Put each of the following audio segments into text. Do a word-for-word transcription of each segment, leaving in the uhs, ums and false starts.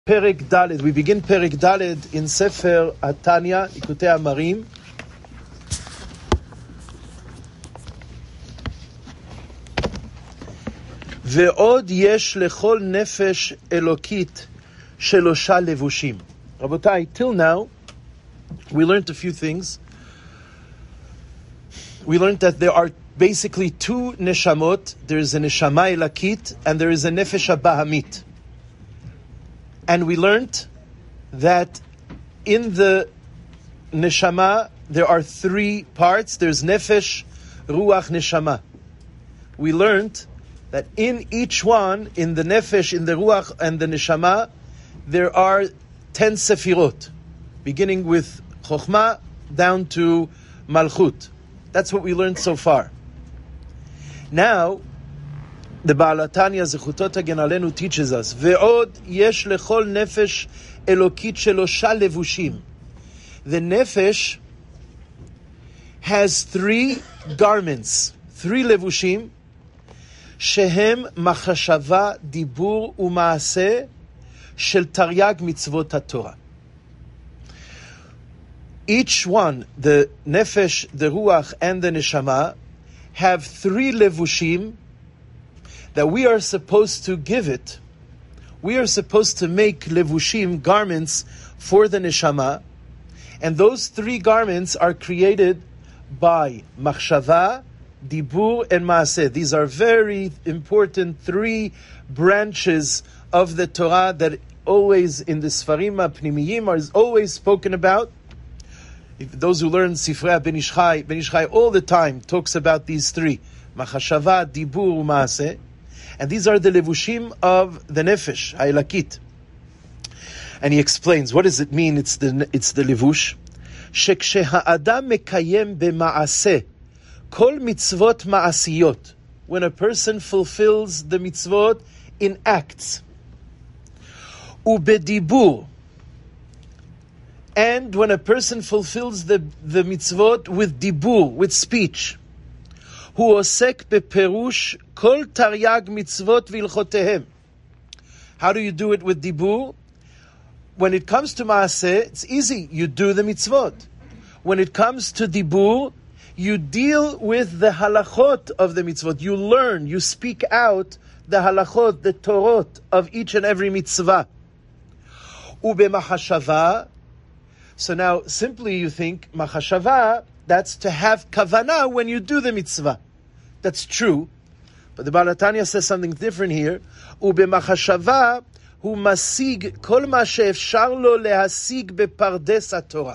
Perek Daled. We begin Perek Daled in Sefer Atanya, Likutei Amarim. ועוד יש לכל נפש אלוקית שלושה לבושים. Rabotai, till now, we learned a few things. We learned that there are basically two neshamot. There is a neshama elakit and there is a nefesh bahamit. And we learned that in the neshama, there are three parts. There's nefesh, ruach, neshama. We learned that in each one, in the nefesh, in the ruach, and the neshama, there are ten sefirot, beginning with chokhmah down to malchut. That's what we learned so far. Now, the Baal HaTanya Zechuto Tagen Aleinu teaches us, Ve'od yesh lechol nefesh elokit shelosha levushim. The nefesh has three garments, three levushim, shehem machashava, dibur, u'maaseh, shel taryag mitzvot haTorah. Each one, the nefesh, the ruach, and the neshama, have three levushim that we are supposed to give it. We are supposed to make levushim, garments, for the neshama. And those three garments are created by machshava, dibur, and maaseh. These are very important three branches of the Torah that always in the Sfarim HaPnimiyim are always spoken about. If those who learn Sifrei Ben Ish Chai, Ben Ish Chai all the time talks about these three. Machshava, dibur, maaseh. And these are the levushim of the nefesh, ha'elakit. And he explains, what does it mean, it's the it's the levush? Shekshe'ha'adam mekayem b'ma'aseh kol mitzvot ma'asiyot. When a person fulfills the mitzvot in acts. Ubedibur. And when a person fulfills the, the mitzvot with dibur, with speech. Hu osek beperush kol taryag mitzvot v'ilchotehem. How do you do it with dibur? When it comes to maaseh, it's easy. You do the mitzvot. When it comes to dibur, you deal with the halachot of the mitzvot. You learn, you speak out the halachot, the torot of each and every mitzvah. Ubemachashava. So now, simply you think, machashava, that's to have kavanah when you do the mitzvah. That's true. But the Baal HaTanya says something different here. Ubemachashava hu masig kol ma she'efshar lo lehasig bepardes haTorah.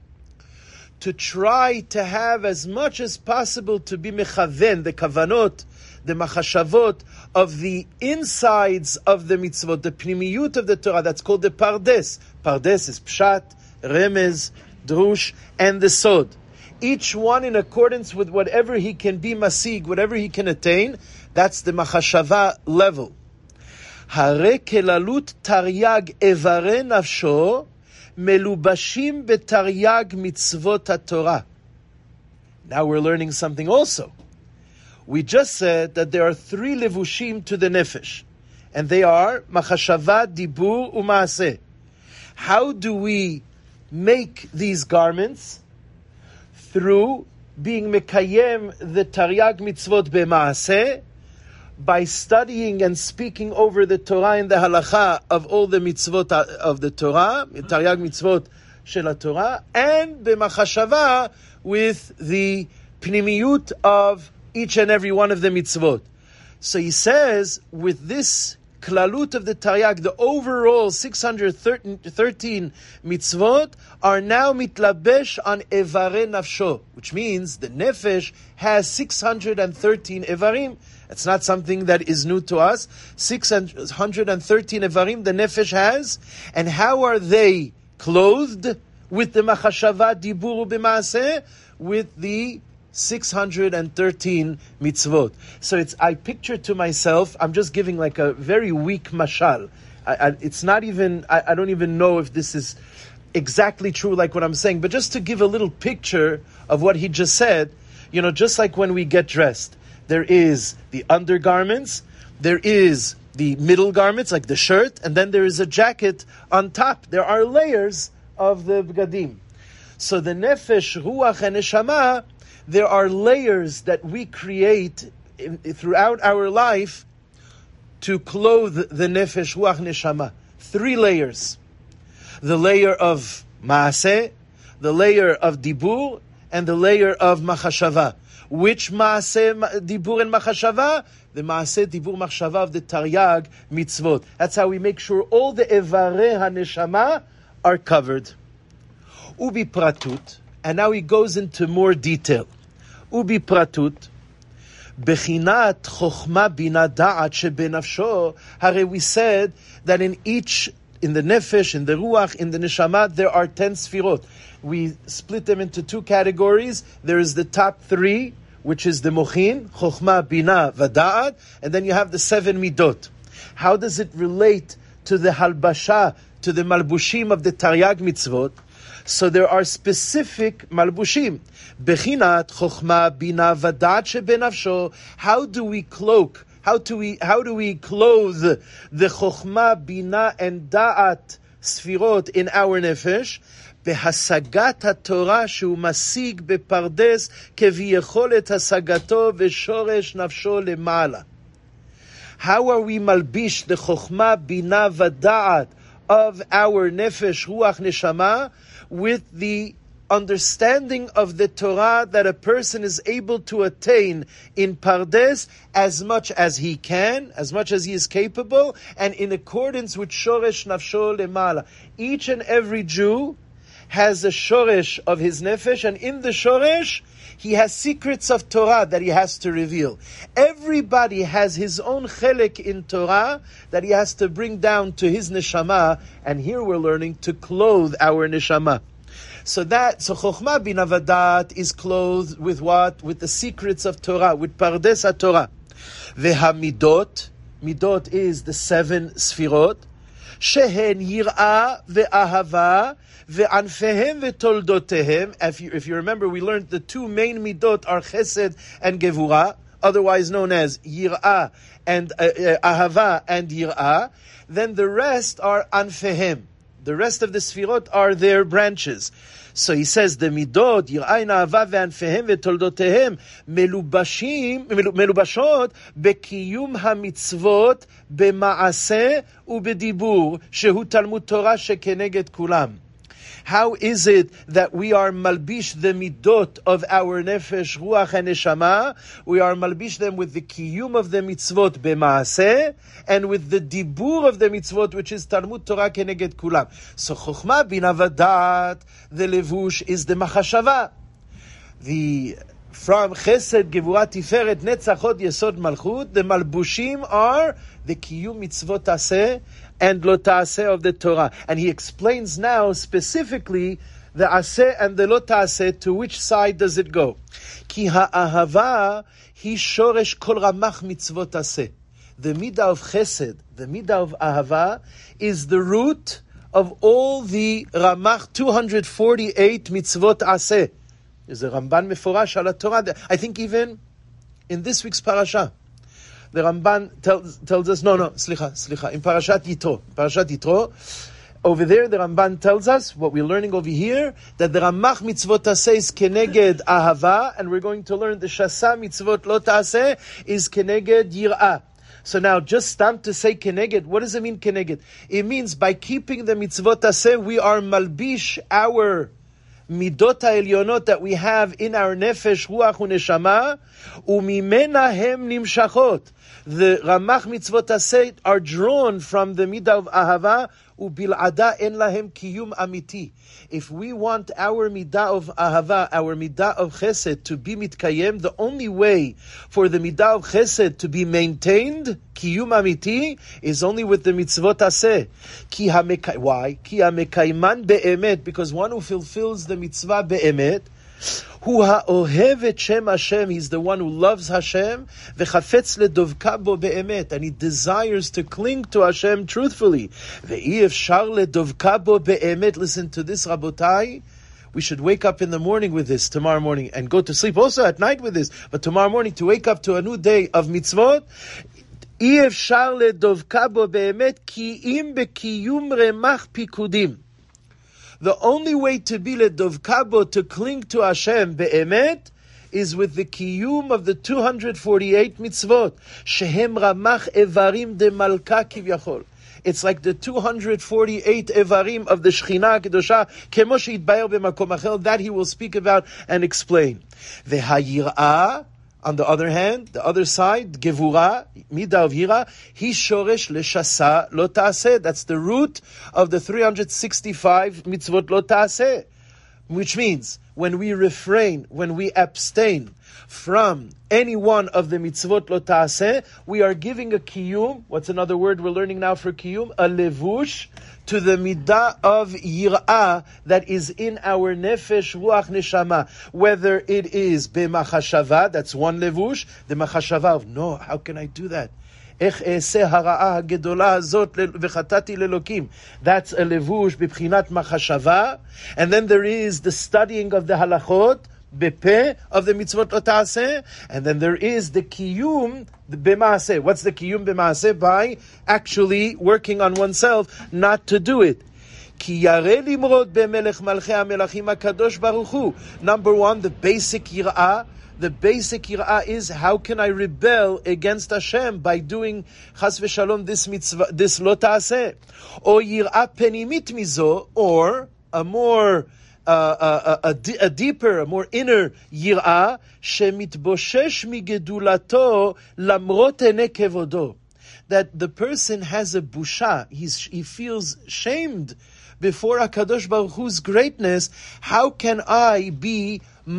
To try to have as much as possible to be mechaven, the kavanot, the machashavot of the insides of the mitzvot, the pnimiyut of the Torah, that's called the pardes. Pardes is pshat, remez, drush, and the sod. Each one in accordance with whatever he can be masig, whatever he can attain, that's the machashava level. Hare kelalut taryag evare nafsho melubashim betaryag mitzvot haTorah. Now we're learning something also. We just said that there are three levushim to the nefesh, and they are machashava, dibur, u'maaseh. How do we make these garments? Through being mekayem the taryag mitzvot b'maaseh, by studying and speaking over the Torah and the halacha of all the mitzvot of the Torah, taryag mitzvot shel Torah, and b'machashava with the pnimiyut of each and every one of the mitzvot. So he says, with this klalut of the taryag, the overall six hundred thirteen mitzvot are now mitlabesh on evare nafsho, which means the nefesh has six hundred thirteen evarim. It's not something that is new to us. six hundred thirteen evarim the nefesh has. And how are they clothed? With the machashava, dibur, b'maaseh, with the six hundred thirteen mitzvot. So it's, I picture to myself, I'm just giving like a very weak mashal. I, I, it's not even, I, I don't even know if this is exactly true like what I'm saying, but just to give a little picture of what he just said, you know, just like when we get dressed, there is the undergarments, there is the middle garments, like the shirt, and then there is a jacket on top. There are layers of the bgadim. So the nefesh, ruach, and neshama, there are layers that we create in, throughout our life to clothe the nefesh, ruach, neshama. Three layers. The layer of maaseh, the layer of dibur, and the layer of machashava. Which maaseh, dibur, and machashava? The maaseh, dibur, machashava of the Taryag mitzvot. That's how we make sure all the evarei haneshama are covered. Ubi pratut, and now he goes into more detail. Ubi pratut, bechinat chokhma bina da'at shebenafsho. Hare we said that in each, in the nefesh, in the ruach, in the neshama, there are ten sfirot. We split them into two categories. There is the top three, which is the mochin, chokhma, bina, vada'at, and then you have the seven midot. How does it relate to the halbasha, to the malbushim of the Taryag mitzvot? So there are specific malbushim. Bechinat, chokhma, bina, vada'at shebenafsho. How do we cloak? How do we how do we clothe the chokhma, bina, and da'at sfirot in our nefesh? בהשגת התורה שהוא משיג בפרדס כביכול את השגתו ושורש נפשו למעלה. How are we malbish the chokhmah, bina, vada'at of our nefesh, ruach, neshama with the understanding of the Torah that a person is able to attain in Pardes as much as he can, as much as he is capable, and in accordance with shoresh nafsho lemala. Each and every Jew has a shoresh of his nefesh, and in the shoresh, he has secrets of Torah that he has to reveal. Everybody has his own chelek in Torah that he has to bring down to his neshama, and here we're learning to clothe our neshama. So that, so chokhmah bina vadat is clothed with what? With the secrets of Torah, with pardes ha-Torah. Vehamidot, midot is the seven sfirot, shehen yir'ah ve'ahava, ve'anfehem ve'toldotehem. If you, if you remember, we learned the two main midot are chesed and gevurah, otherwise known as yir'ah and uh, uh, ahava and yir'ah. Then the rest are anfehem. The rest of the sfirot are their branches. So he says, the midot, yir'ah, ahava, ve'anfehem, ve'toldotehem, melubashim, melubashot, bekiyum hamitzvot, bema'aseh, ubedibur, shehu talmud Torah shekeneged kulam. How is it that we are malbish the midot of our nefesh, ruach, and neshama? We are malbish them with the kiyum of the mitzvot b'maaseh, and with the dibur of the mitzvot, which is Talmud Torah keneged kulam. So chokhmah bina vadat, the levush, is the machashava. The from chesed, gevurah, tiferet, netzach, hod, yesod, malchut, the malbushim are the kiyum mitzvot aseh and lo ta'aseh of the Torah. And he explains now specifically the aseh and the lo ta'aseh, to which side does it go? Ki ha'ahava hi shoresh kol ramach mitzvot aseh. The midah of chesed, the midah of ahava, is the root of all the ramach two hundred forty-eight mitzvot aseh. There's a Ramban meforash ala Torah. I think even in this week's parasha, the Ramban tells, tells us, no, no, slicha, slicha, in Parashat Yitro, Parashat Yitro, over there the Ramban tells us, what we're learning over here, that the Ramach mitzvot aseh is keneged ahava, and we're going to learn the Shasa mitzvot lo ta'aseh is keneged yir'ah. So now, just stamp to say keneged, what does it mean keneged? It means by keeping the mitzvot aseh, we are malbish our midot ha'elyonot that we have in our nefesh, ruach, u'neshama, u'mimena hem nimshachot. The ramach mitzvot aseh are drawn from the midah of ahava, u'bil'ada en lahem kiyum amiti. If we want our midah of ahava, our midah of chesed to be mitkayem, the only way for the midah of chesed to be maintained, kiyum amiti, is only with the mitzvot aseh. Ki hamekay, why? Ki hamekayman be'emet, because one who fulfills the mitzvah be'emet, hu ha'ohev et shem Hashem, he's the one who loves Hashem, v'chafetz ledovka bo be'emet, and he desires to cling to Hashem truthfully. Ve'i efshar ledovka bo be'emet, listen to this, Rabotai, we should wake up in the morning with this, tomorrow morning, and go to sleep also at night with this, but tomorrow morning to wake up to a new day of mitzvot. אי אפשר לדבקה בו באמת כי אם בקיום רמ"ח פיקודים. The only way to be לדבקה בו, to cling to Hashem באמת, is with the kiyum of the two hundred forty-eight mitzvot, shehem ramach evarim de malka kivyachol. It's like the two hundred forty-eight evarim of the Shechina Kedosha, kemo sheitbaer b'makom achel, that he will speak about and explain. V'hayirah, on the other hand, the other side, gevura, midah of yira, he shoresh leshasa lo ta'aseh. That's the root of the three hundred sixty-five mitzvot lo ta'aseh. Which means, when we refrain, when we abstain from any one of the mitzvot lo ta'aseh, we are giving a kiyum. What's another word we're learning now for kiyum? A levush, to the midah of yirah that is in our nefesh, ruach, neshama. Whether it is b'machashava, that's one levush, the machashava of, no, how can I do that? That's a levush b'pchinat machashava. And then there is the studying of the halachot, b'peh, of the mitzvot lo ta'aseh. And then there is the kiyum b'maaseh. What's the kiyum b'maaseh? By actually working on oneself not to do it. Number one, the basic yirah. The basic yirah is, how can I rebel against Hashem by doing chas v'shalom this mitzvah, this lo ta'aseh? Or yirah penimit mizo, or a more uh, a, a, a deeper, a more inner yirah, shemitboshesh migedulato lamrot enei kevodo. That the person has a busha, He's, he feels shamed before HaKadosh Baruch Hu's greatness. How can I be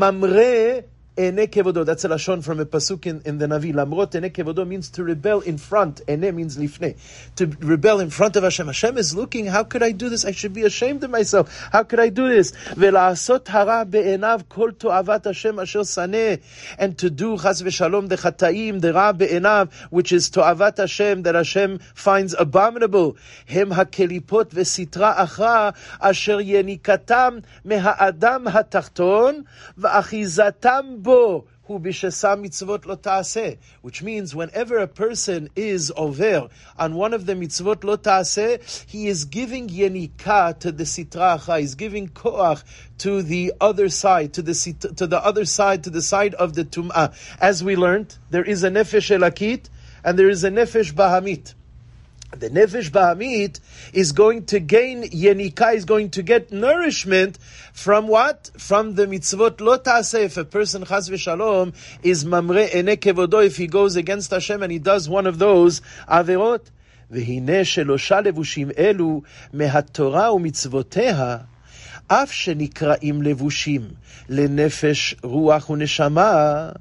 mamre Ene kevodo? That's a lashon from a pasuk in, in the Navi. Lamrot ene kevodo means to rebel in front. Ene means lifnei. To rebel in front of Hashem. Hashem is looking. How could I do this? I should be ashamed of myself. How could I do this? Ve'la'asot hara be'enav kol to'avat Hashem asher saneh. And to do chas v'shalom de chataim de ra be'enav, which is to'avat Hashem, that Hashem finds abominable. Hem hakelipot ve'sitra achra asher yenikatam meha'adam hatachton va'achizatam bo hu b'shesa mitzvot lo ta'aseh, which means whenever a person is over on one of the mitzvot lo ta'aseh, he is giving yenika to the sitra achra, he's giving koach to the other side, to the to the other side, to the side of the tum'ah. As we learned, there is a nefesh elakit and there is a nefesh bahamit. The nefesh bahamit is going to gain yenika, is going to get nourishment from what? From the mitzvot lo ta'aseh. If a person chas v'shalom is mamre enei kevodo, if he goes against Hashem and he does one of those averot, v'hineh shelosha levushim elu mehatorah u'mitzvoteha af shenikra'im levushim lenefesh ruach u'neshama.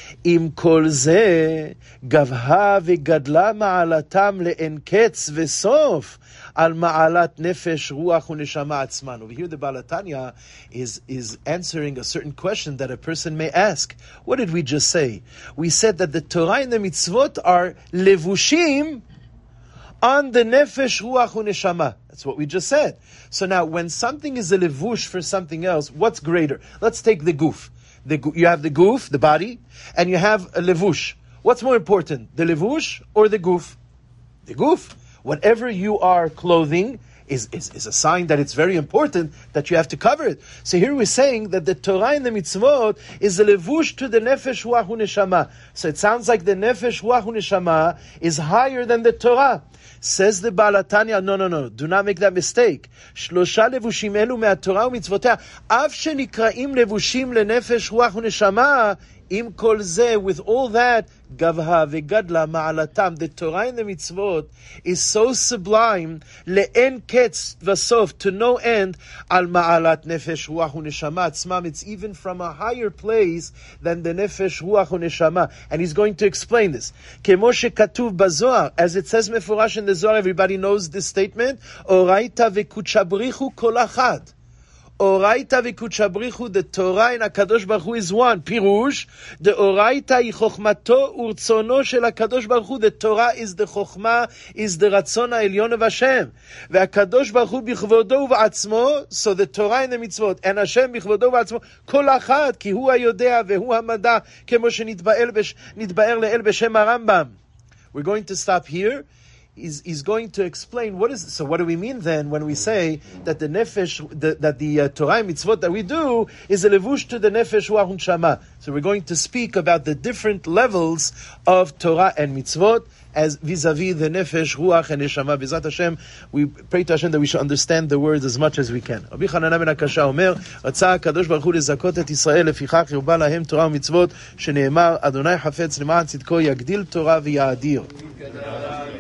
עם כל זה גבהה וגדלה מעלתם לאין קץ וסוף על מעלת נפש רוח ונשמה עצמן. Over here the Baal HaTanya is, is answering a certain question that a person may ask. What did we just say? We said that the Torah and the mitzvot are levushim on the nefesh ruach uneshama. That's what we just said. So now when something is a levush for something else, what's greater? Let's take the guf. The, you have the guf, the body, and you have a levush. What's more important, the levush or the guf? The guf. Whatever you are clothing is, is, is a sign that it's very important that you have to cover it. So here we're saying that the Torah and the mitzvot is a levush to the nefesh ruach uneshama. So it sounds like the nefesh ruach uneshama is higher than the Torah. Says the Baal HaTanya, no, no, no, do not make that mistake. Shlosha levushim elu me'atorah u'mitzvotea, av shenikra'im levushim lenefesh ruach u'neshama, im kol zeh, with all that, gavha vegadla ma'alatam, the Torah and the mitzvot is so sublime, le'en ketz vasof, to no end, al ma'alat nefesh ruach u'neshama atzmam. It's even from a higher place than the nefesh ruach u'neshama. And he's going to explain this. Kemo shekatuv bazohar, as it says mefurash in the Zohar, everybody knows this statement, oraita vekuchabrichu kol achad. Oraita v'kuchabrichu, the Torah and HaKadosh Baruch Hu is one. Pirush, the Oraita hi chokhmato urtzono shel HaKadosh Baruch Hu. The Torah is the chokhmah, is the ratzon ha'elyon of Hashem. VeHaKadosh Baruch Hu bichvodo u'v'atzmo, so the Torah and the mitzvot, and Hashem bichvodo u'v'atzmo, kol achad, ki hu ha'yodea vehu ha'mada, kemo shenitba'er le'el b'shem HaRambam. We're going to stop here. He's, he's going to explain what is, so what do we mean then when we say that the nefesh, the, that the uh, Torah and mitzvot that we do is a levush to the nefesh ruach unshama. So we're going to speak about the different levels of Torah and mitzvot as vis-a-vis the nefesh, ruach, and neshama. B'ezrat Hashem, we pray to Hashem that we should understand the words as much as we can. Rabbi Chananah ben Akasha omer, רצה הקדוש ברוך הוא לזכות את ישראל, לפיכך ירבה להם תורה ומצוות, שנאמר, אדוני חפץ למען צדקו יגדיל תורה ויאדיר.